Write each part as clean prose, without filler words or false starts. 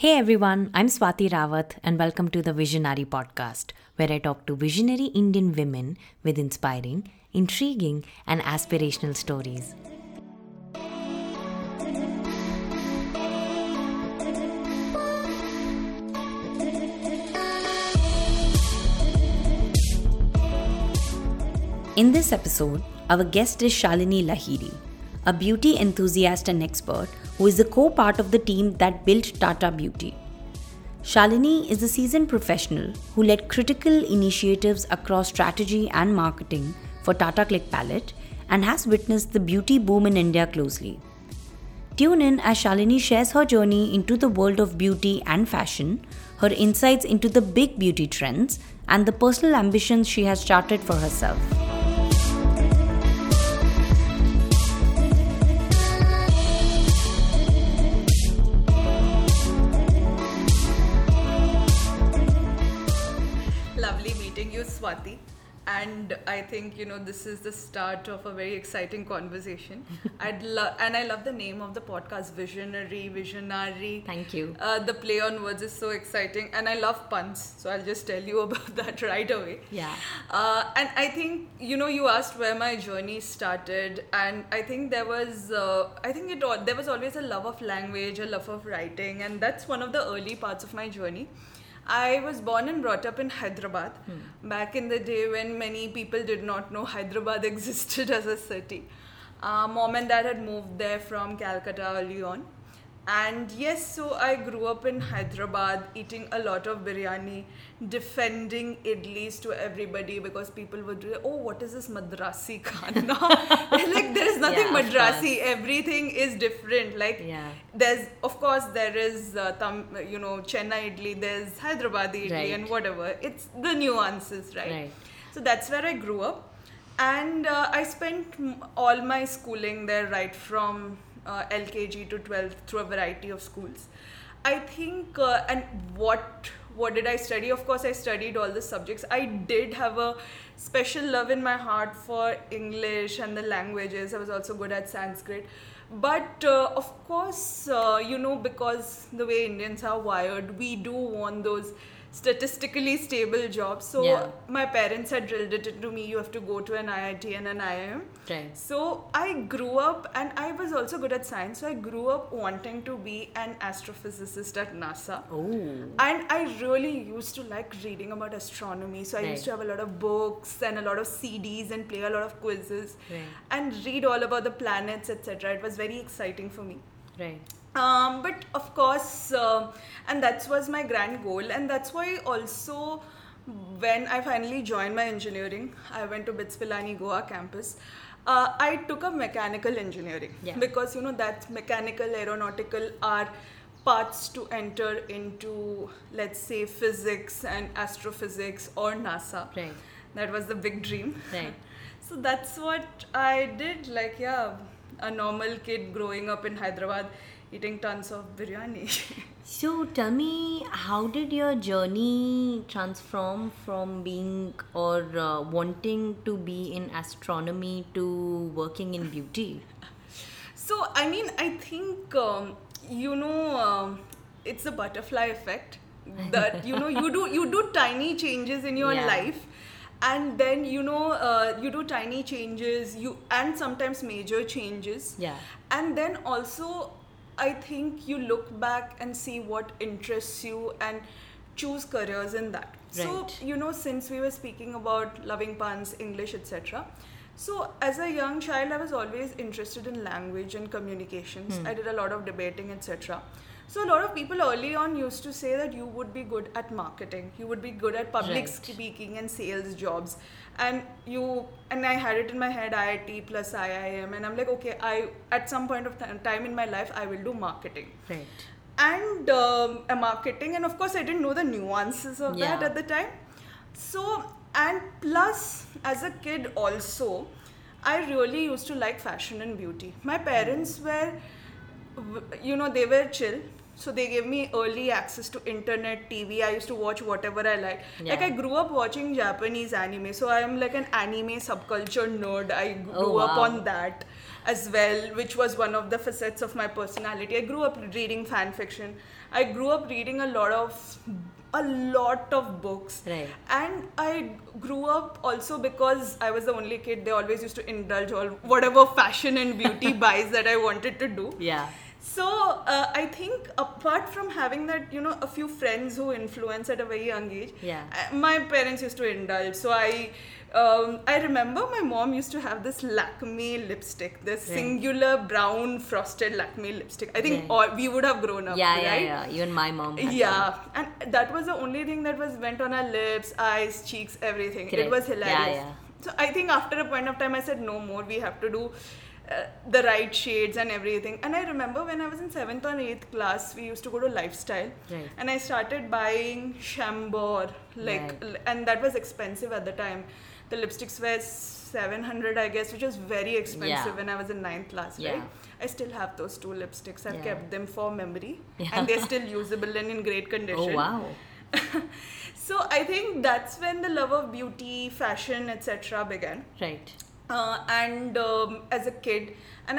Hey everyone, I'm Swati Rawat and welcome to the Visionary Podcast, where I talk to visionary Indian women with inspiring, intriguing, and aspirational stories. In this episode, our guest is Shalini Lahiri, a beauty enthusiast and expert who is a co-part of the team that built Tata Beauty. Shalini is a seasoned professional who led critical initiatives across strategy and marketing for Tata Click Palette and has witnessed the beauty boom in India closely. Tune in as Shalini shares her journey into the world of beauty and fashion, her insights into the big beauty trends, and the personal ambitions she has charted for herself. Lovely meeting you, Swati. And I think this is the start of a very exciting conversation. I love the name of the podcast, Visionary. Thank you. The play on words is so exciting, and I love puns. So I'll just tell you about that right away. Yeah. And I think you asked where my journey started, and I think there was there was always a love of language, a love of writing, and that's one of the early parts of my journey. I was born and brought up in Hyderabad back in the day when many people did not know Hyderabad existed as a city. Mom and dad had moved there from Calcutta early on. And yes, so I grew up in Hyderabad eating a lot of biryani, defending idlis to everybody because people would do, oh, what is this Madrasi khana? Like, there is nothing Yeah, of Madrasi, everything is different. Like, Yeah. there is Chennai idli, there's Hyderabadi idli, Right. and whatever. It's the nuances, right? Right. So that's where I grew up. And I spent all my schooling there, right from LKG to 12th, through a variety of schools. I think, and what did I study? Of course, I studied all the subjects. I did have a special love in my heart for English and the languages. I was also good at Sanskrit. But of course, because the way Indians are wired, we do want those statistically stable jobs. So Yeah. my parents had drilled it into me, you have to go to an IIT and an IIM. Right. So I grew up, and I was also good at science, so I grew up wanting to be an astrophysicist at NASA. Oh. And I really used to like reading about astronomy. So I used Right. to have a lot of books and a lot of CDs and play a lot of quizzes Right. and read all about the planets, etc. It was very exciting for me. Right. But of course, and that was my grand goal, and that's why also when I finally joined my engineering, I went to BITS Pilani Goa campus. I took up mechanical engineering Yeah. because that mechanical, aeronautical are paths to enter into, let's say, physics and astrophysics or NASA. Right. That was the big dream. Right. So that's what I did. Like, yeah, a normal kid growing up in Hyderabad eating tons of biryani. So tell me, how did your journey transform from being or wanting to be in astronomy to working in beauty? So, I mean, I think, it's the butterfly effect that, you do tiny changes in your Yeah. life. And then, you do tiny changes, and sometimes major changes. Yeah. And then also, I think you look back and see what interests you and choose careers in that. Right. So, since we were speaking about loving puns, English, etc. So, as a young child, I was always interested in language and communications. I did a lot of debating, etc. So, a lot of people early on used to say that you would be good at marketing, you would be good at public Right. speaking and sales jobs. And I had it in my head, IIT plus IIM, and I'm like, okay, at some point of time in my life, I will do marketing. Right. And a marketing, and of course I didn't know the nuances of that Yeah. at the time. So, and plus as a kid also, I really used to like fashion and beauty. My parents were, they were chill. So they gave me early access to internet, TV. I used to watch whatever I liked. Like, Yeah. I grew up watching Japanese anime. So I am like an anime subculture nerd. I grew Oh, up wow. on that. as well, which was one of the facets of my personality. I grew up reading fan fiction. I grew up reading a lot of books. Right. And I grew up also because I was the only kid. They always used to indulge all whatever fashion and beauty buys that I wanted to do. Yeah. So I think apart from having that, a few friends who influence at a very young age, Yeah. My parents used to indulge. So I remember my mom used to have this Lakme lipstick, this Right. singular brown frosted Lakme lipstick. I think Right. we would have grown up, Yeah, right? yeah. Even my mom had Yeah, and that was the only thing that went on our lips, eyes, cheeks, everything. Correct. It was hilarious. Yeah, yeah. So I think after a point of time, I said no more. We have to do the right shades and everything. And I remember when I was in 7th or 8th class, we used to go to Lifestyle, Right. and I started buying Chambord, Right. and that was expensive at the time. The lipsticks were 700, I guess, which was very expensive Yeah. when I was in 9th class, Yeah. right? I still have those 2 lipsticks. I've Yeah. kept them for memory, Yeah. and they're still usable and in great Oh, condition. wow. So I think that's when the love of beauty, fashion, etc. began. Right. And as a kid, and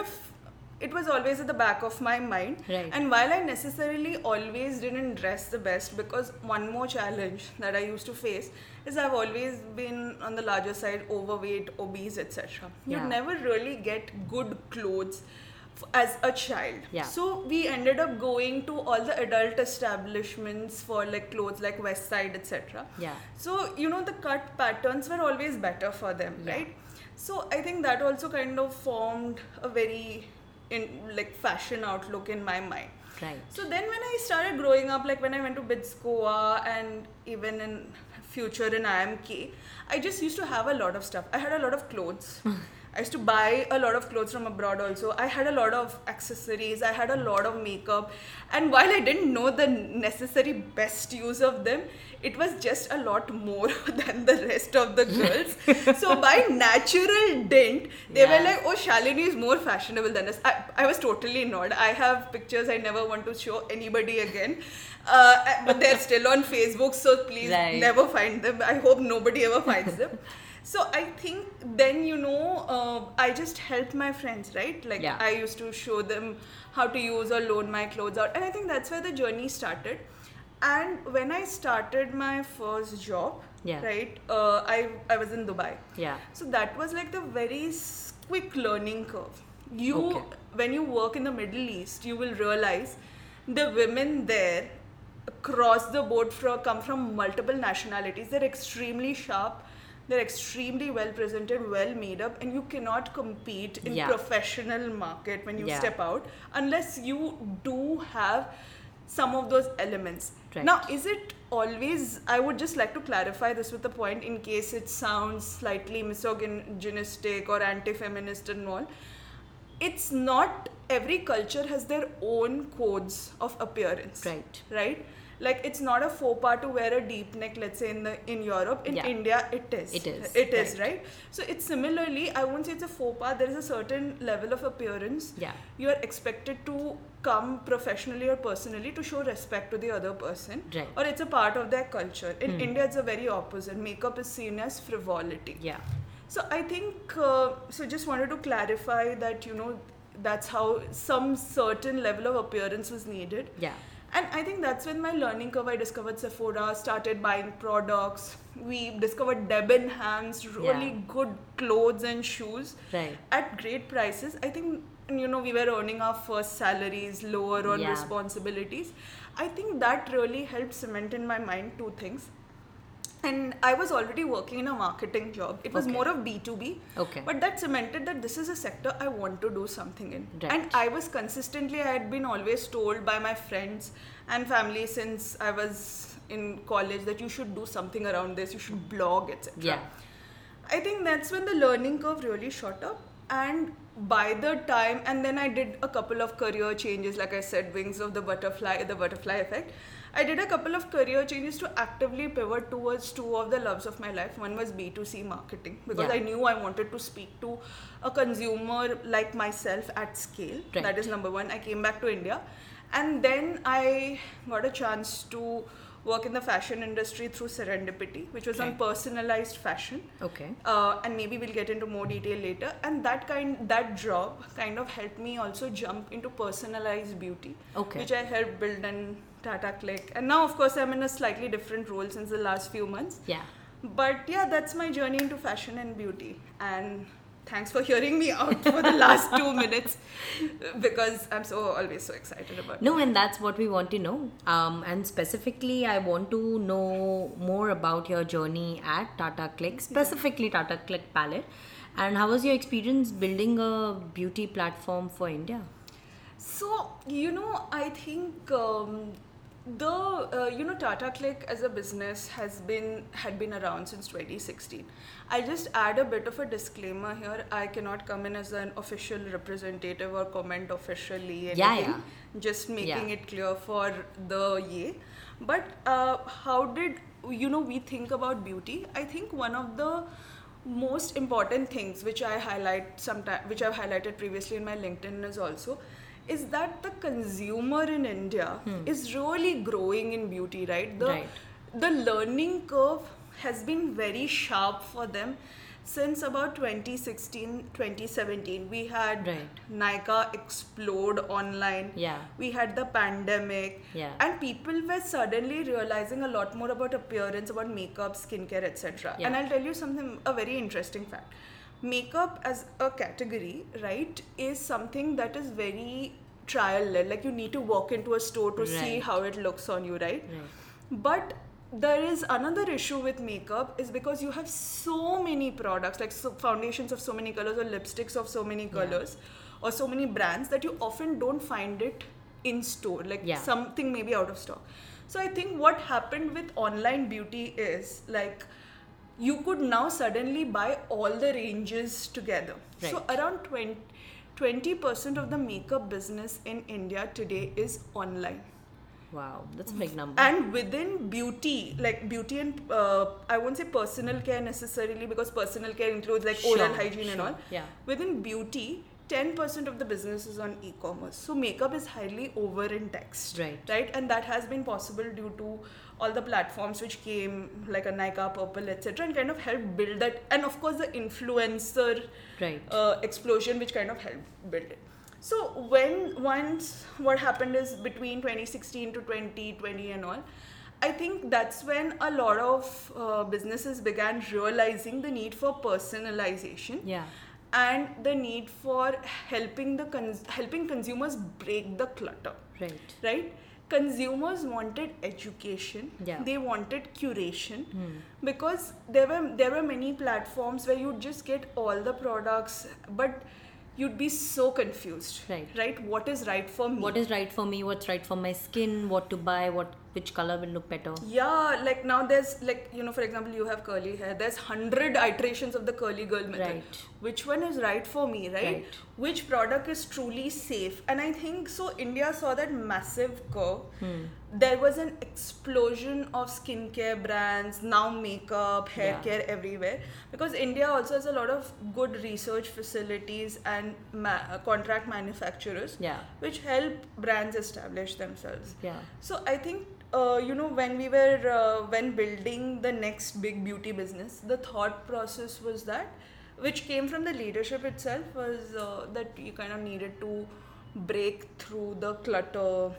it was always at the back of my mind. Right. And while I necessarily always didn't dress the best, because one more challenge that I used to face is I've always been on the larger side, overweight, obese, etc. You Yeah. never really get good clothes as a child. Yeah. So we ended up going to all the adult establishments for like clothes like West Side, etc. Yeah. So, the cut patterns were always better for them, Yeah. right? So I think that also kind of formed a very fashion outlook in my mind. Right. So then when I started growing up, like when I went to BITS Goa and even in future in IMK, I just used to have a lot of stuff. I had a lot of clothes. I used to buy a lot of clothes from abroad also. I had a lot of accessories. I had a lot of makeup. And while I didn't know the necessary best use of them, it was just a lot more than the rest of the girls. So by natural dint, they were Yeah. like, oh, Shalini is more fashionable than us. I was totally not. I have pictures I never want to show anybody again. But they're still on Facebook, so please Right. never find them. I hope nobody ever finds them. So I think then, I just helped my friends, right? Like Yeah. I used to show them how to use or loan my clothes out. And I think that's where the journey started. And when I started my first job, Yeah. right, I was in Dubai. Yeah. So that was like the very quick learning curve. Okay. When you work in the Middle East, you will realize the women there across the board come from multiple nationalities. They're extremely sharp. They're extremely well presented, well made up, and you cannot compete in Yeah. professional market when you Yeah. step out unless you do have some of those elements. Right. Now, is it always, I would just like to clarify this with a point in case it sounds slightly misogynistic or anti-feminist and all. It's not, every culture has their own codes of appearance. Right. Right? Like it's not a faux pas to wear a deep neck, let's say in Europe. In Yeah. India, it is. It is, It is, right. right? So it's similarly, I won't say it's a faux pas. There is a certain level of appearance. Yeah. You are expected to come professionally or personally to show respect to the other person. Right. Or it's a part of their culture. In India, it's the very opposite. Makeup is seen as frivolity. Yeah. So I think, so just wanted to clarify that, that's how some certain level of appearance was needed. Yeah. And I think that's when my learning curve, I discovered Sephora, started buying products. We discovered Debenhams, really Yeah. good clothes and shoes Right. at great prices. I think, we were earning our first salaries, lower on Yeah. responsibilities. I think that really helped cement in my mind two things. And I was already working in a marketing job. It was Okay. more of B2B. Okay. But that cemented that this is a sector I want to do something in. Right. And I was consistently, I had been always told by my friends and family since I was in college that you should do something around this, you should blog, etc. Yeah. I think that's when the learning curve really shot up. And by the time, and then I did a couple of career changes, like I said, wings of the butterfly effect. I did a couple of career changes to actively pivot towards two of the loves of my life. One was B2C marketing, because Yeah. I knew I wanted to speak to a consumer like myself at scale. Right. That is number one. I came back to India, and then I got a chance to work in the fashion industry through Serendipity, which was on personalized fashion. Okay. And maybe we'll get into more detail later. And that job kind of helped me also jump into personalized beauty, which I helped build in Tata Click. And now, of course, I'm in a slightly different role since the last few months. Yeah. But yeah, that's my journey into fashion and beauty. And thanks for hearing me out for the last 2 minutes, because I'm always so excited about it. No, and that's what we want to know. And specifically, I want to know more about your journey at Tata Click, specifically Tata Click Palette. And how was your experience building a beauty platform for India? So, I think Tata Click as a business had been around since 2016. I'll just add a bit of a disclaimer here. I cannot come in as an official representative or comment officially anything. Just making it clear for the Ye. But how did we think about beauty? I think one of the most important things which I've highlighted previously in my LinkedIn is that the consumer in India is really growing in beauty, right? The learning curve has been very sharp for them since about 2016, 2017. We had Nykaa explode online. We had the pandemic. And people were suddenly realizing a lot more about appearance, about makeup, skincare, etc. And I'll tell you a very interesting fact. Makeup as a category, right, is something that is very trial-led. Like, you need to walk into a store to see how it looks on you, right? But there is another issue with makeup, is because you have so many products, like foundations of so many colors, or lipsticks of so many colors, or so many brands, that you often don't find it in store. Like, something may be out of stock. So I think what happened with online beauty is, like, you could now suddenly buy all the ranges together. So around 20% of the makeup business in India today is online. Wow, that's a big number. And within beauty, like beauty and I won't say personal care necessarily, because personal care includes like oral hygiene and all. Within beauty, 10% of the business is on e-commerce. So makeup is highly over-indexed, right? And that has been possible due to all the platforms which came, like a Nykaa, Purple, etc., and kind of helped build that. And of course, the influencer explosion, which kind of helped build it. So what happened is, between 2016 to 2020 and all, I think that's when a lot of businesses began realizing the need for personalization. And the need for helping consumers break the clutter. Right? Consumers wanted education. They wanted curation. Because there were many platforms where you'd just get all the products, but you'd be so confused. Right? What is right for me? What is right for me? What's right for my skin? What to buy? Which color will look better? Yeah, like now there's, like, for example, you have curly hair. There's 100 iterations of the curly girl method. Which one is right for me, right? Which product is truly safe? And I think so India saw that massive curve. There was an explosion of skincare brands, now makeup, hair care everywhere. Because India also has a lot of good research facilities and contract manufacturers, which help brands establish themselves. So I think when building the next big beauty business, the thought process was that, which came from the leadership itself, was that you kind of needed to break through the clutter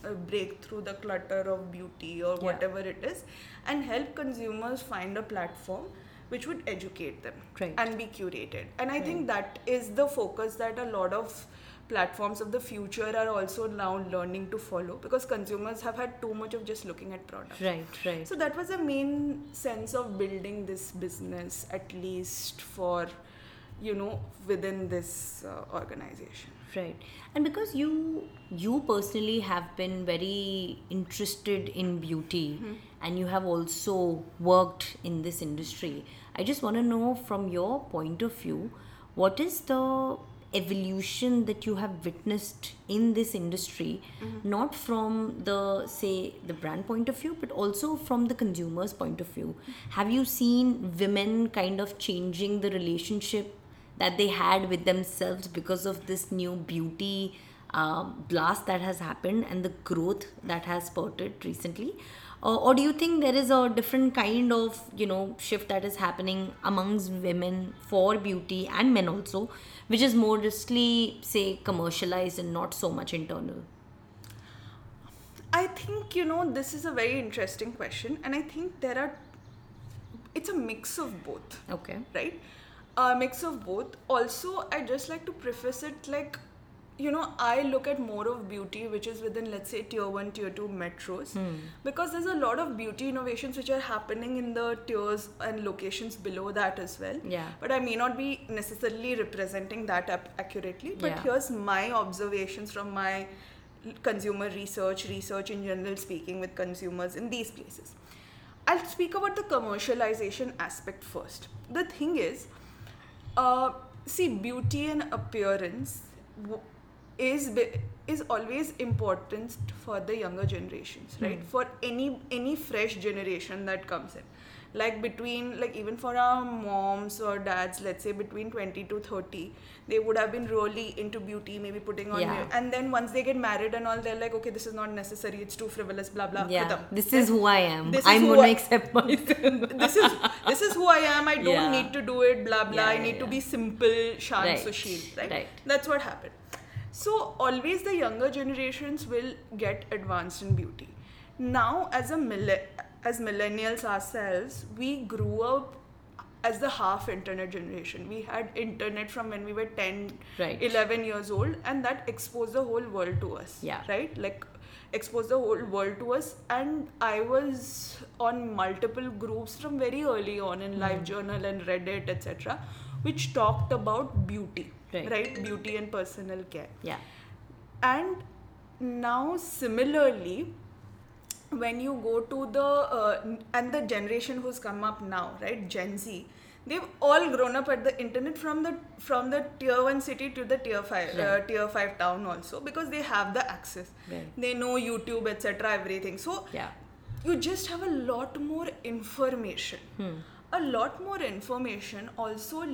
of beauty or whatever it is, and help consumers find a platform which would educate them and be curated. And I think that is the focus that a lot of platforms of the future are also now learning to follow, because consumers have had too much of just looking at products. So that was the main sense of building this business, at least for, within this organization. And because you personally have been very interested in beauty, and you have also worked in this industry, I just want to know, from your point of view, what is the evolution that you have witnessed in this industry, not from the brand point of view, but also from the consumer's point of view? Have you seen women kind of changing the relationship that they had with themselves because of this new beauty blast that has happened and the growth that has spurted recently? Or do you think there is a different kind of, shift that is happening amongst women for beauty and men also, which is mostly, say, commercialized and not so much internal? I think, this is a very interesting question, and I think it's a mix of both. Okay. Right? A mix of both. Also, I just like to preface it like, I look at more of beauty which is within, let's say, tier 1, tier 2 metros, because there's a lot of beauty innovations which are happening in the tiers and locations below that as well. Yeah. But I may not be necessarily representing that accurately, but Yeah. here's my observations from my consumer research in general, speaking with consumers in these places. I'll speak about the commercialization aspect first. The thing is, see, beauty and appearance is always important for the younger generations, right? For any fresh generation that comes in, like even for our moms or dads, let's say between 20 to 30, they would have been really into beauty, maybe putting on Yeah. and then once they get married and all, they're like, okay, this is not necessary, it's too frivolous, blah blah. Yeah. khatam. This is who I am. This is I'm who going to I- accept myself. this is who I am. I don't Yeah. need to do it, blah blah. Yeah, I yeah, need to yeah. be simple, shan, Right. sushil, right? Right. That's what happened. So always the younger generations will get advanced in beauty. Now, as millennials ourselves, we grew up as the half internet generation. We had internet from when we were 10, Right. 11 years old, and that exposed the whole world to us. Yeah. Right? Like, exposed the whole world to us. And I was on multiple groups from very early on in LiveJournal and Reddit, etc., which talked about beauty. Right. Beauty and personal care. Yeah. And now similarly, when you go to the generation who's come up now, right, Gen Z, they've all grown up at the internet from the tier 1 city to the tier 5 Right. tier 5 town also, because they have the access. Right. They know YouTube, etc., everything. So Yeah. you just have a lot more information. A lot more information also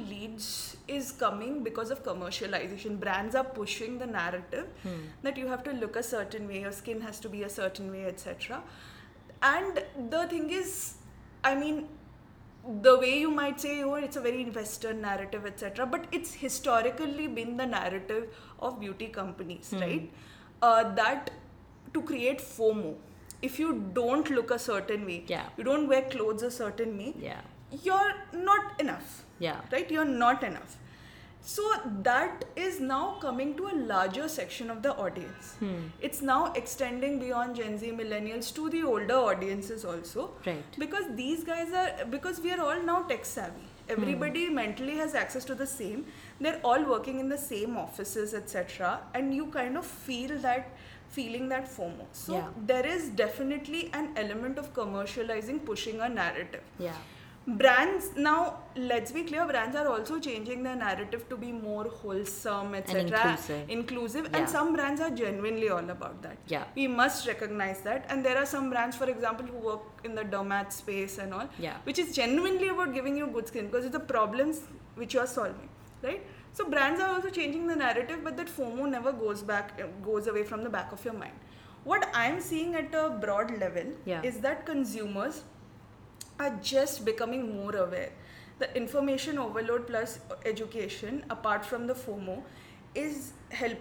is coming because of commercialization. Brands are pushing the narrative that you have to look a certain way, your skin has to be a certain way, etc. And the thing is, I mean, the way you might say, oh, it's a very Western narrative, etc., but it's historically been the narrative of beauty companies, right? That to create FOMO. If you don't look a certain way, Yeah. you don't wear clothes a certain way, Yeah. you're not enough. Yeah. Right? You're not enough. So that is now coming to a larger section of the audience. It's now extending beyond Gen Z millennials to the older audiences also. Right. Because because we are all now tech savvy. Everybody mentally has access to the same. They're all working in the same offices, etc. And you kind of feeling that FOMO. So Yeah. there is definitely an element of commercializing, pushing a narrative. Yeah. Brands now, let's be clear, brands are also changing their narrative to be more wholesome, etc. Inclusive. Yeah. And some brands are genuinely all about that. Yeah. We must recognize that. And there are some brands, for example, who work in the dermat space and all, Yeah. which is genuinely about giving you good skin because it's the problems which you are solving, right? So brands are also changing the narrative, but that FOMO never goes away from the back of your mind. What I'm seeing at a broad level Yeah. is that consumers are just becoming more aware. The information overload plus education, apart from the FOMO, is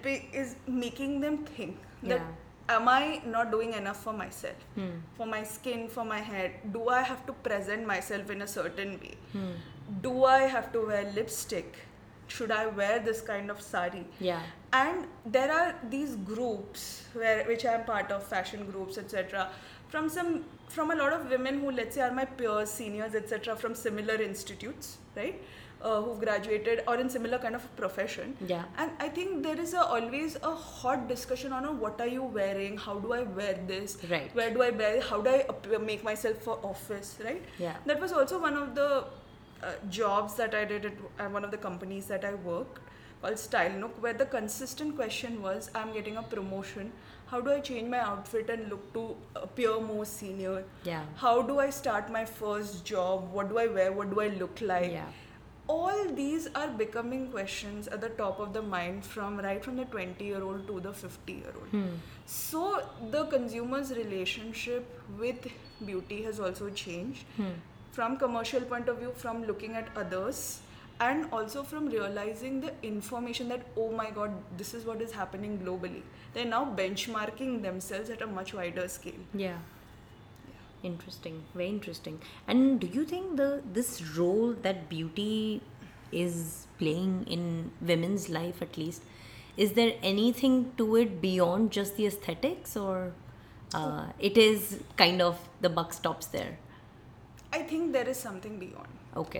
making them think that, am I not doing enough for myself, for my skin, for my hair? Do I have to present myself in a certain way? Do I have to wear lipstick? Should I wear this kind of sari? Yeah. And there are these groups which I am part of, fashion groups, etc., from a lot of women who, let's say, are my peers, seniors, etc., from similar institutes, right, who've graduated or in similar kind of profession. Yeah. And I think there is always a hot discussion on what are you wearing, how do I wear this, Right. where do I wear, how do I make myself for office, right? Yeah. That was also one of the jobs that I did at one of the companies that I worked, called Style Nook, where the consistent question was, I'm getting a promotion, how do I change my outfit and look to appear more senior? Yeah. How do I start my first job? What do I wear? What do I look like? Yeah. all these are becoming questions at the top of the mind from the 20-year-old to the 50-year-old. So the consumer's relationship with beauty has also changed from commercial point of view, from looking at others, and also from realizing the information that, oh my god, this is what is happening globally. They're now benchmarking themselves at a much wider scale. Yeah. Interesting, very interesting. And do you think this role that beauty is playing in women's life, at least, is there anything to it beyond just the aesthetics, or it is kind of the buck stops there? I think there is something beyond. Okay.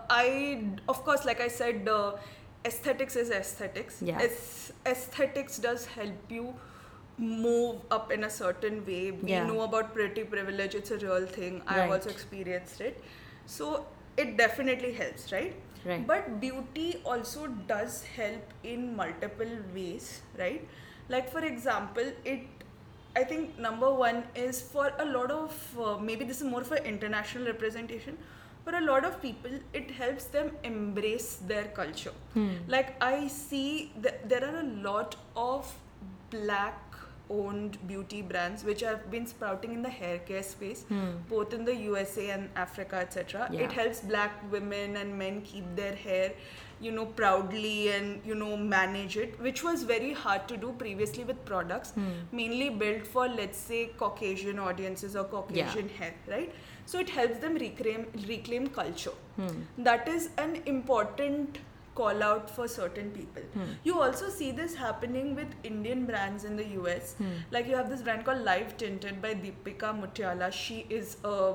Of course, like I said, aesthetics is aesthetics. Yeah. Aesthetics does help you move up in a certain way. We Yeah. know about pretty privilege, it's a real thing. I've Right. also experienced it. So it definitely helps, right? Right. But beauty also does help in multiple ways, right? Like, for example, I think number one is for a lot of, maybe this is more for international representation, for a lot of people, it helps them embrace their culture. Like, I see that there are a lot of black owned beauty brands which have been sprouting in the hair care space, both in the USA and Africa, etc. Yeah. It helps black women and men keep their hair, proudly and, manage it, which was very hard to do previously with products mainly built for, let's say, Caucasian audiences or Caucasian hair, right? So it helps them reclaim culture. That is an important call out for certain people. You also see this happening with Indian brands in the US. Like, you have this brand called Live Tinted by Deepika Mutyala. She is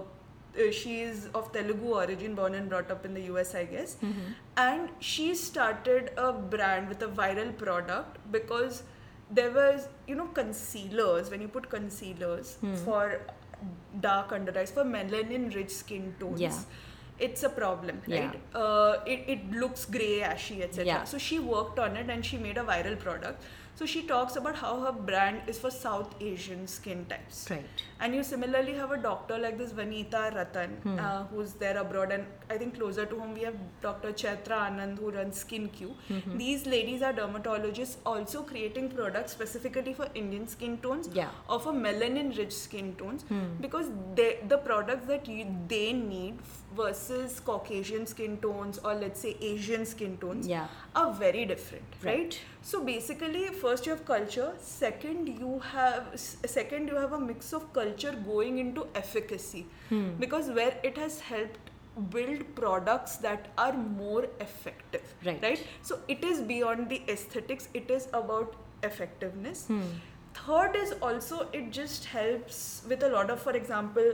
of Telugu origin, born and brought up in the US, I guess. And she started a brand with a viral product because there was, concealers. When you put concealers for dark under eyes, for melanin rich skin tones, Yeah. it's a problem, Yeah. right? It looks grey, ashy, etc. Yeah. So she worked on it and she made a viral product. So she talks about how her brand is for South Asian skin types. Right. And you similarly have a doctor like this Vanita Ratan, who's there abroad, and I think closer to home we have Dr. Chaitra Anand, who runs SkinQ. These ladies are dermatologists also creating products specifically for Indian skin tones, Yeah. or for melanin rich skin tones, because the products that they need versus Caucasian skin tones or, let's say, Asian skin tones, Yeah. are very different, Right. right? So basically, first you have culture, second you have a mix of culture going into efficacy, because where it has helped build products that are more effective, Right. So it is beyond the aesthetics, it is about effectiveness. Third is also, it just helps with a lot of, for example,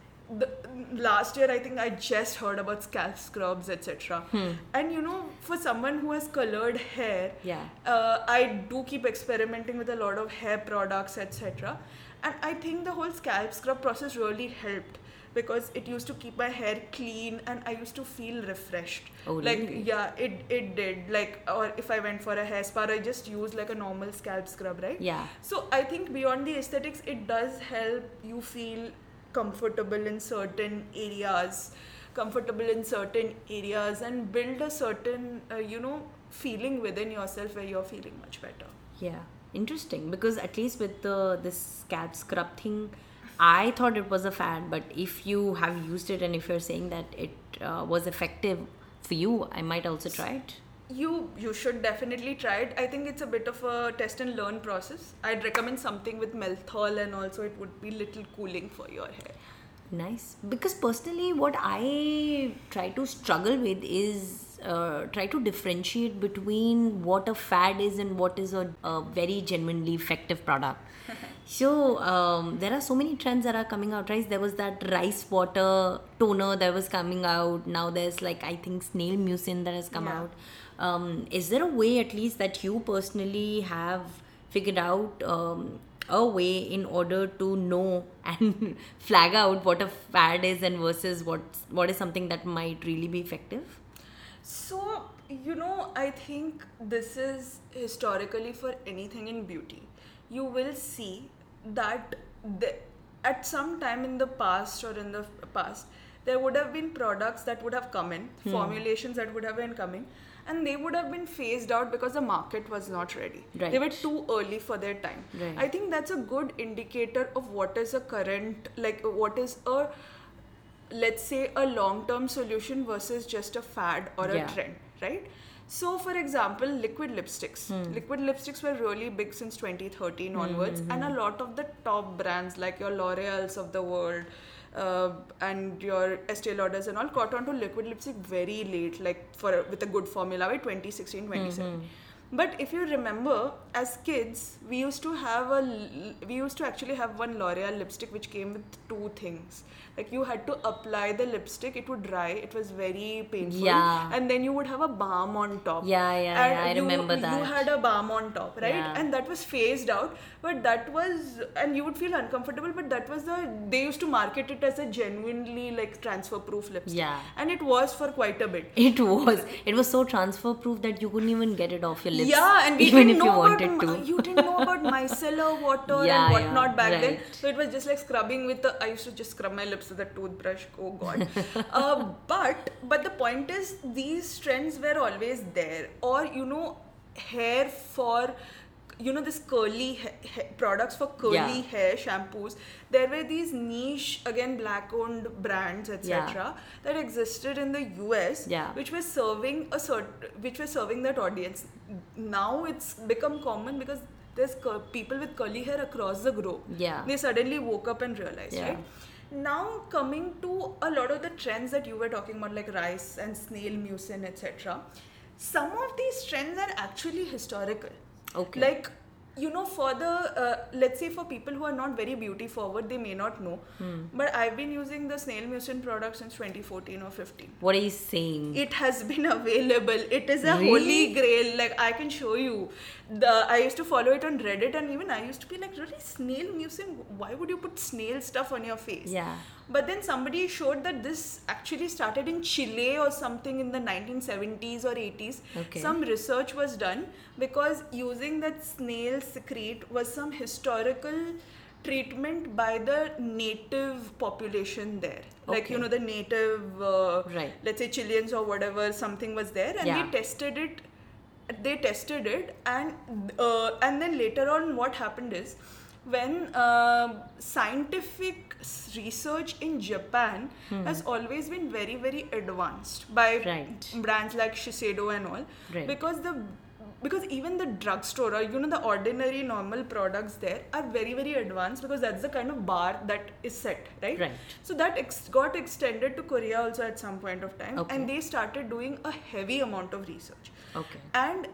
last year I think I just heard about scalp scrubs, etc. And for someone who has colored hair, Yeah. I do keep experimenting with a lot of hair products, etc. And I think the whole scalp scrub process really helped, because it used to keep my hair clean and I used to feel refreshed. Oh, Like, really? yeah, it did. Like, or if I went for a hair spa, I just used like a normal scalp scrub, right? Yeah. So I think beyond the aesthetics, it does help you feel comfortable in certain areas, and build a certain, feeling within yourself where you're feeling much better. Yeah, interesting. Because at least with this scalp scrub thing, I thought it was a fad. But if you have used it and if you're saying that it was effective for you, I might also try it. You should definitely try it. I think it's a bit of a test and learn process. I'd recommend something with menthol, and also it would be little cooling for your hair. Nice. Because personally, what I try to struggle with is try to differentiate between what a fad is and what is a very genuinely effective product. So there are so many trends that are coming out, right? There was that rice water toner that was coming out. Now there's I think snail mucin that has come Yeah. out. Is there a way at least that you personally have figured out a way in order to know and flag out what a fad is and versus what is something that might really be effective? So, I think this is historically for anything in beauty. You will see that at some time in the past, there would have been products that would have come in, formulations that would have been coming, and they would have been phased out because the market was not ready. Right. They were too early for their time. Right. I think that's a good indicator of what is a current, like what is a, let's say, a long-term solution versus just a fad or a trend, right? So, for example, liquid lipsticks. Liquid lipsticks were really big since 2013 onwards, and a lot of the top brands like your L'Oreals of the world and your Estee Lauders and all caught on to liquid lipstick very late, like with a good formula by 2016, 2017. But if you remember, as kids, we used to actually have one L'Oreal lipstick which came with two things. Like you had to apply the lipstick, it would dry, it was very painful, and then you would have a balm on top. I remember that. You had a balm on top, right? Yeah. And that was phased out, but that was, and you would feel uncomfortable, but that was they used to market it as a genuinely like transfer proof lipstick. Yeah. And it was for quite a bit. It was so transfer proof that you couldn't even get it off your lips. Yeah, and even if you wanted to. You didn't know about micellar water and whatnot back then. So it was just like scrubbing I used to just scrub my lips with a toothbrush. Oh God. But the point is, these trends were always there. Or, hair for, this curly products for curly hair shampoos. There were these niche, again, black-owned brands, etc., that existed in the US, which were serving that audience. Now it's become common because there's people with curly hair across the globe. They suddenly woke up and realized, right? Now coming to a lot of the trends that you were talking about, like rice and snail mucin, etc. Some of these trends are actually historical. Okay. Like, for the, let's say for people who are not very beauty forward, they may not know. But I've been using the snail mucin product since 2014 or 15. What are you saying? It has been available. It is a holy grail. Like, I can show you. I used to follow it on Reddit, and even I used to be like, really, snail mucin? Why would you put snail stuff on your face? Yeah. But then somebody showed that this actually started in Chile or something in the 1970s or 80s. Okay. Some research was done because using that snail secrete was some historical treatment by the native population there. Like, the native, let's say Chileans or whatever, something was there, and they tested it. And then later on what happened is, when scientific research in Japan has always been very, very advanced by brands like Shiseido and all, because even the drugstore or the ordinary normal products there are very, very advanced, because that's the kind of bar that is set, right? So that got extended to Korea also at some point of time, and they started doing a heavy amount of research. And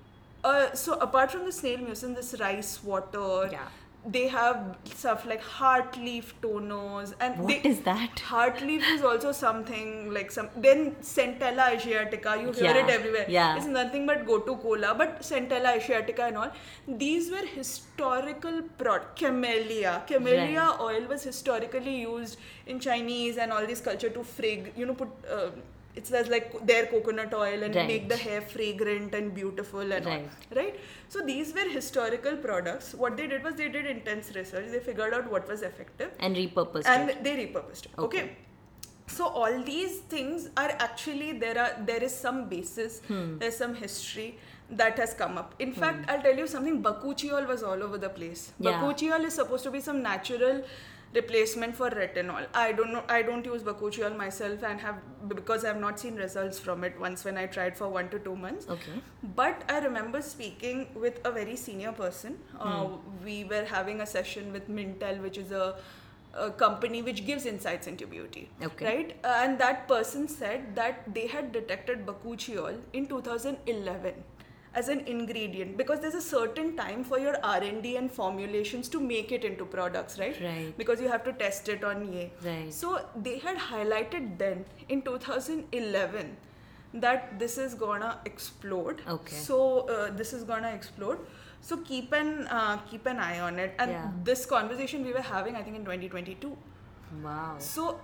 so apart from the snail mucin, this rice water, they have stuff like heart leaf toners, and what is that? Heart leaf is also something like then Centella Asiatica, you hear it everywhere. It's nothing but go-to cola, but Centella Asiatica and all, these were historical Camellia oil was historically used in Chinese and all this culture to put it's like their coconut oil and make the hair fragrant and beautiful and all, right? So these were historical products. What they did was they did intense research. They figured out what was effective and repurposed it. They repurposed it. Okay. So all these things are actually, there is some basis, there's some history that has come up. In fact, I'll tell you something, bakuchiol was all over the place. Bakuchiol is supposed to be some natural replacement for retinol. I don't use bakuchiol myself, and because I have not seen results from it once when I tried for 1 to 2 months. But I remember speaking with a very senior person. We were having a session with Mintel, which is a company which gives insights into beauty, right? And that person said that they had detected bakuchiol in 2011 as an ingredient, because there's a certain time for your R&D and formulations to make it into products, right? Because you have to test it on So they had highlighted then in 2011 that this is gonna explode. So this is gonna explode. So keep an eye on it. And this conversation we were having, I think, in 2022. Wow. So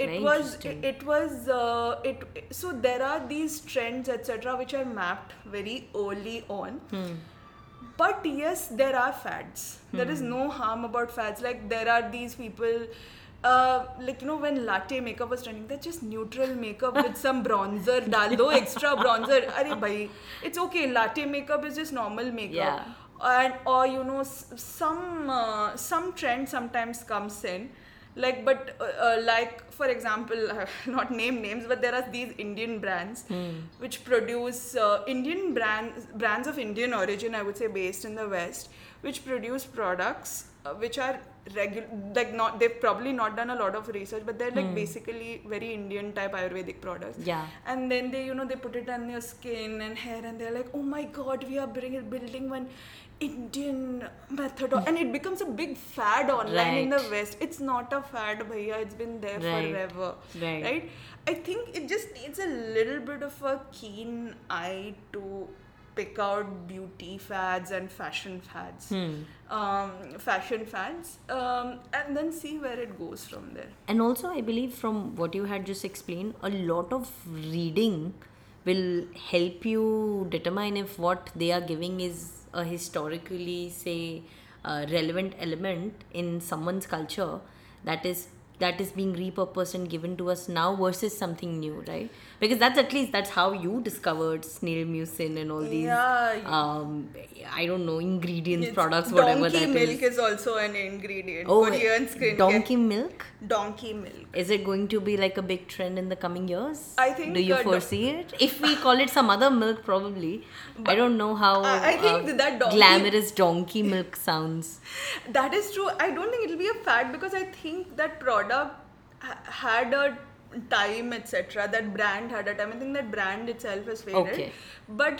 so there are these trends, etc., which are mapped very early on. But yes, there are fads. There is no harm about fads. Like, there are these people like when latte makeup was trending, that's just neutral makeup with some bronzer. Dal do extra bronzer. Arey bhai, it's okay. Latte makeup is just normal makeup. Yeah. And or some trend sometimes comes in, like for example, not name names, but there are these Indian brands which produce Indian brands of Indian origin, I would say, based in the West, which produce products which are not, they've probably not done a lot of research, but they're like basically very Indian type Ayurvedic products. Yeah. And then they put it on your skin and hair, and they're like, oh my god, we are building one Indian method, and it becomes a big fad online in the Right. West. It's not a fad, bhaiya. It's been there Right. forever, Right. I think it just needs a little bit of a keen eye to pick out beauty fads and fashion fads, and then see where it goes from there. And also, I believe from what you had just explained, a lot of reading will help you determine if what they are giving is a historically, say, relevant element in someone's culture that is being repurposed and given to us now versus something new, right? Because that's how you discovered snail mucin and all these I don't know, ingredients, products, whatever that Donkey is. milk is also an ingredient. Oh, Korean skincare. donkey milk? Donkey milk. Is it going to be like a big trend in the coming years? I think, Do you foresee it? If we call it some other milk, probably. I don't know how I think that donkey- glamorous donkey milk sounds. That is true. I don't think it'll be a fad, because I think that product had a time, etc. That brand had a time. I think that brand itself has faded. Okay. But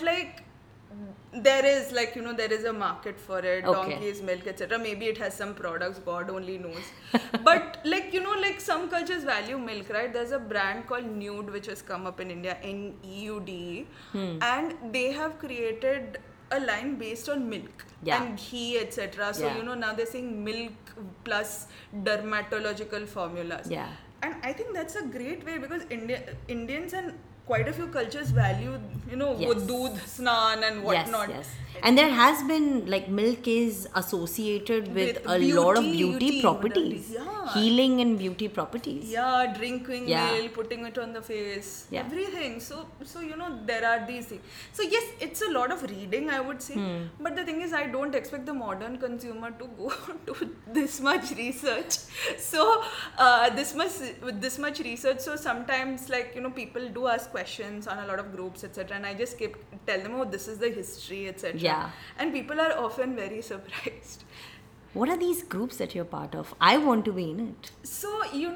there is there is a market for it. Okay. Donkey's milk, etc. Maybe it has some products, God only knows. But some cultures value milk, right? There's a brand called Nude which has come up in India, NEUDE, and they have created a line based on milk and ghee, etc. So now they're saying milk plus dermatological formulas. Yeah. And I think that's a great way, because Indians and quite a few cultures value, doodh, snan and whatnot. Yes. And there has been, like, milk is associated with a lot of beauty properties. Yeah. Healing and beauty properties. Yeah, drinking Yeah. milk, putting it on the face, Yeah. everything. So there are these things. So yes, it's a lot of reading, I would say. But the thing is, I don't expect the modern consumer to go to this much research. So with this much research, so sometimes people do ask questions on a lot of groups, etc. And I just tell them, oh, this is the history, etc. Yeah. And people are often very surprised. What are these groups that you're part of? I want to be in it. So,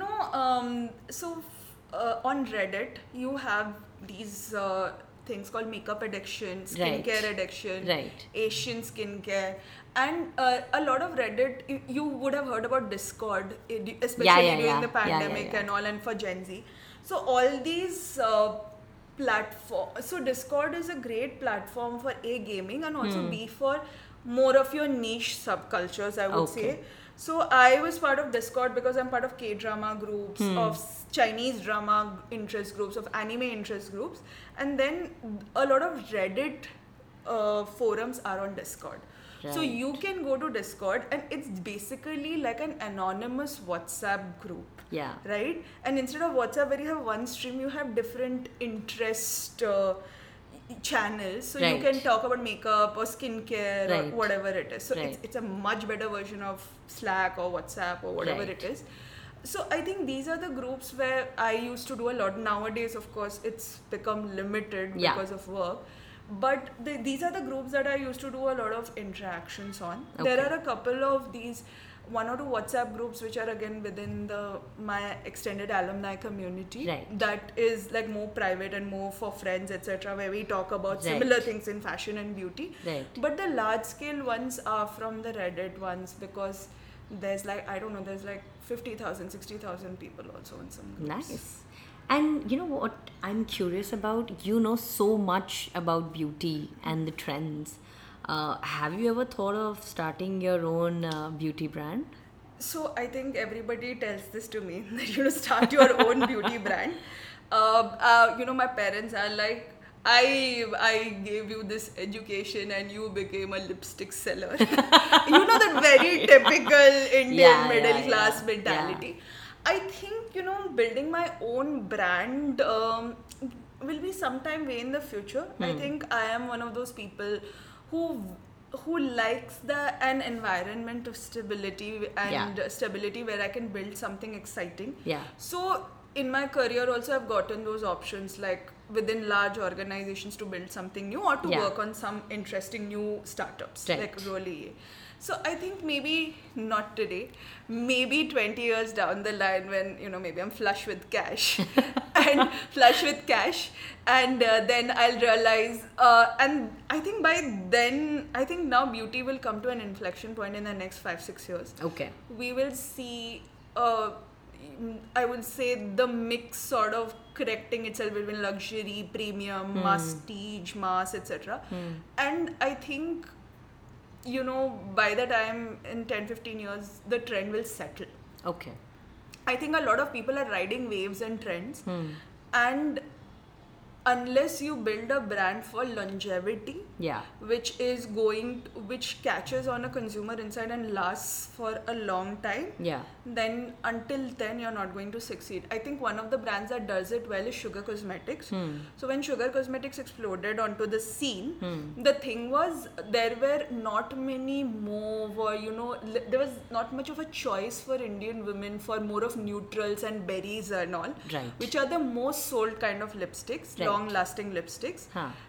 on Reddit, you have these things called makeup addiction, skincare addiction, Asian skincare. And a lot of Reddit, you would have heard about Discord, especially during the pandemic and all, and for Gen Z. So, all these platforms. So, Discord is a great platform for gaming, and also B, for more of your niche subcultures, I would say. So I was part of Discord because I'm part of K-drama groups, of Chinese drama interest groups, of anime interest groups, and then a lot of Reddit forums are on Discord. Right. So you can go to Discord, and it's basically like an anonymous WhatsApp group. Yeah. Right? And instead of WhatsApp where you have one stream, you have different interest channels, so you can talk about makeup or skincare or whatever it is. So it's a much better version of Slack or WhatsApp or whatever it is. So I think these are the groups where I used to do a lot. Nowadays, of course, it's become limited because of work. But these are the groups that I used to do a lot of interactions on. There are a couple of these 1 or 2 WhatsApp groups which are again within my extended alumni community. That is like more private and more for friends, etc., where we talk about similar things in fashion and beauty. But the large scale ones are from the Reddit ones, because there's there's 50,000, 60,000 people also in some groups. Nice. And you know what I'm curious about? You know so much about beauty and the trends. Have you ever thought of starting your own beauty brand? So I think everybody tells this to me, that start your own beauty brand. My parents are like, I gave you this education and you became a lipstick seller. That very typical Indian middle class mentality. I think, building my own brand will be sometime way in the future. I think I am one of those people who likes an environment of stability and stability where I can build something exciting. Yeah. So in my career also I've gotten those options, like within large organizations, to build something new or to work on some interesting new startups. Right. Like really. So I think maybe not today, maybe 20 years down the line when, maybe I'm flush with cash and then I'll realize, and I think by then, I think now beauty will come to an inflection point in the next 5-6 years. Okay. We will see, I would say, the mix sort of correcting itself between luxury, premium, prestige, mass, etc. And I think, by the time in 10-15 years, the trend will settle. Okay. I think a lot of people are riding waves and trends. And unless you build a brand for longevity, which catches on a consumer inside and lasts for a long time, then until then you're not going to succeed. I think one of the brands that does it well is Sugar Cosmetics. So when Sugar Cosmetics exploded onto the scene, the thing was, there were not many mauve, or there was not much of a choice for Indian women for more of neutrals and berries and all, which are the most sold kind of lipsticks, long-lasting lipsticks,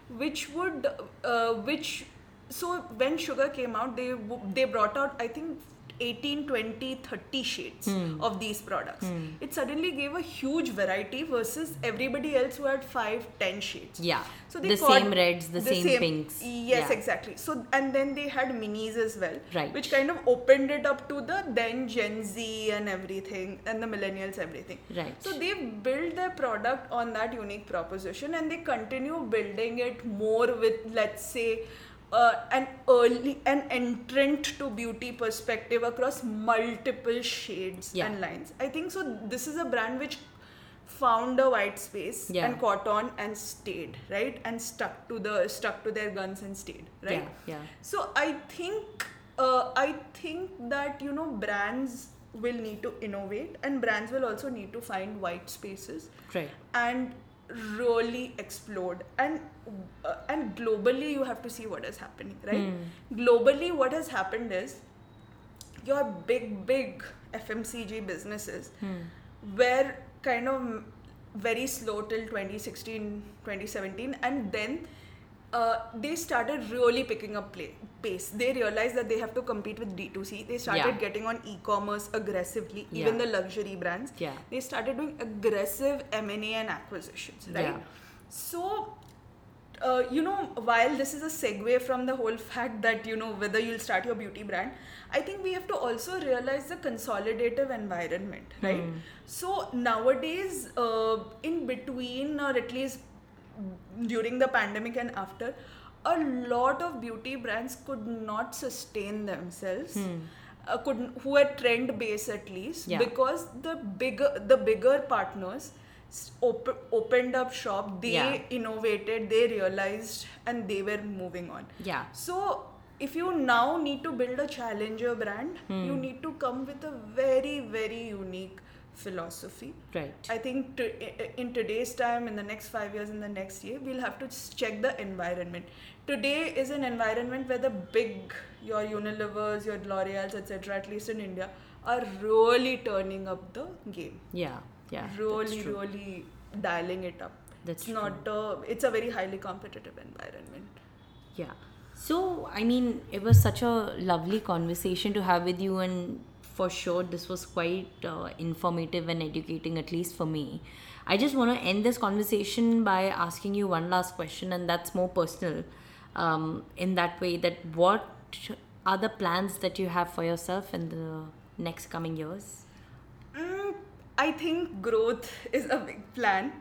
so when Sugar came out, they brought out, I think, 18, 20, 30 shades of these products. It suddenly gave a huge variety versus everybody else who had 5-10 shades. Yeah. So the same reds, the same pinks. Yes, exactly. So, and then they had minis as well, right, which kind of opened it up to the then Gen Z and everything, and the millennials, everything. Right. So they built their product on that unique proposition, and they continue building it more with, let's say, an entrant to beauty perspective across multiple shades and lines. I think so. This is a brand which found a white space and caught on and stayed, right, and stuck to their guns and stayed, right. So I think that brands will need to innovate, and brands will also need to find white spaces, right, and really explode. And globally you have to see what is happening, right. Globally what has happened is your big FMCG businesses were kind of very slow till 2016, 2017, and then they started really picking up pace. They realized that they have to compete with D2C. They started getting on e-commerce aggressively, even the luxury brands. They started doing aggressive M&A and acquisitions, right? So, while this is a segue from the whole fact that, whether you'll start your beauty brand, I think we have to also realize the consolidative environment, right? So nowadays, in between, or at least during the pandemic and after, a lot of beauty brands could not sustain themselves, who are trend based at least, because the bigger partners opened up shop, they innovated, they realized, and they were moving on. So if you now need to build a challenger brand, you need to come with a very, very unique philosophy. Right. I think in today's time, in the next 5 years, in the next year, we'll have to check the environment. Today is an environment where the big, your Unilevers, your L'Oreals, etc., at least in India, are really turning up the game. Really dialing it up. It's a very highly competitive environment. So, I mean, it was such a lovely conversation to have with you, and for sure this was quite informative and educating, at least for me. I just want to end this conversation by asking you one last question, and that's more personal, in that way, that what are the plans that you have for yourself in the next coming years? I think growth is a big plan.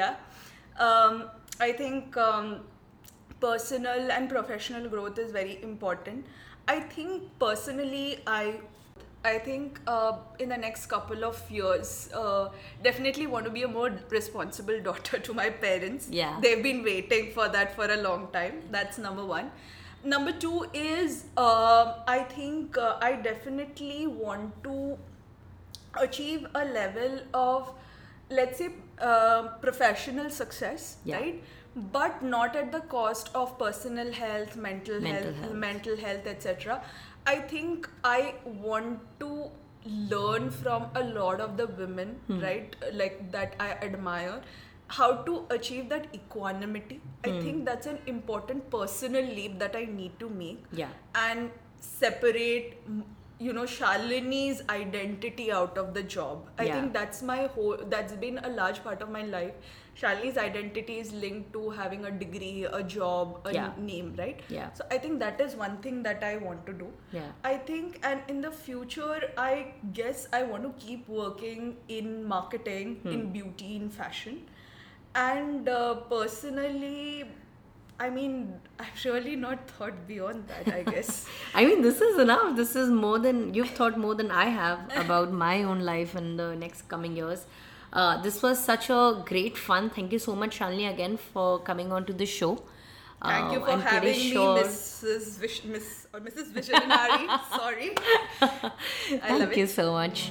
I think personal and professional growth is very important. I think personally, I think in the next couple of years, definitely want to be a more responsible daughter to my parents. They've been waiting for that for a long time. That's number one. Number two is, I think I definitely want to achieve a level of, let's say, professional success, Yeah. right? But not at the cost of personal health, mental Mental health, etc. I think I want to learn from a lot of the women, right? Like that I admire, how to achieve that equanimity. I think that's an important personal leap that I need to make. Yeah. And separate, Shalini's identity out of the job. I Yeah. think that's been a large part of my life. Shalini's identity is linked to having a degree, a job, a Yeah. name, right? Yeah. So I think that is one thing that I want to do. Yeah. I think, and in the future, I guess I want to keep working in marketing, in beauty, in fashion. And personally, I mean, I've really not thought beyond that, I guess. I mean, this is enough. This is more than you've thought more than I have about my own life in the next coming years. This was such a great fun. Thank you so much, Shalini, again for coming on to the show. Thank you for I'm pretty having sure- me, Mrs. Visionary. Sorry. I love Thank you it. so much.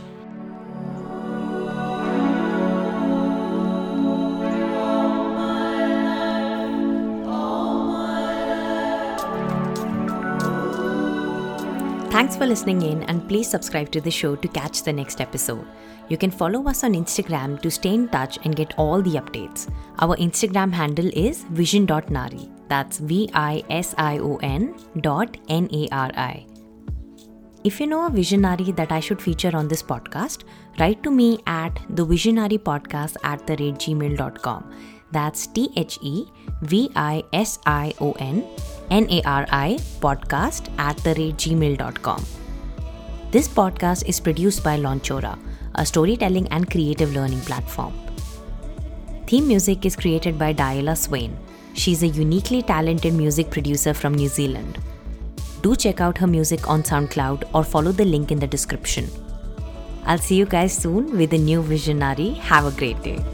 Thanks for listening in, and please subscribe to the show to catch the next episode. You can follow us on Instagram to stay in touch and get all the updates. Our Instagram handle is vision.nari. That's vision.nari. If you know a visionary that I should feature on this podcast, write to me at thevisionary@gmail.com. That's THEVISIONNARI podcast@gmail.com. This podcast is produced by Launchora, a storytelling and creative learning platform. Theme music is created by Diala Swain. She's a uniquely talented music producer from New Zealand. Do check out her music on SoundCloud or follow the link in the description. I'll see you guys soon with a new visionary. Have a great day.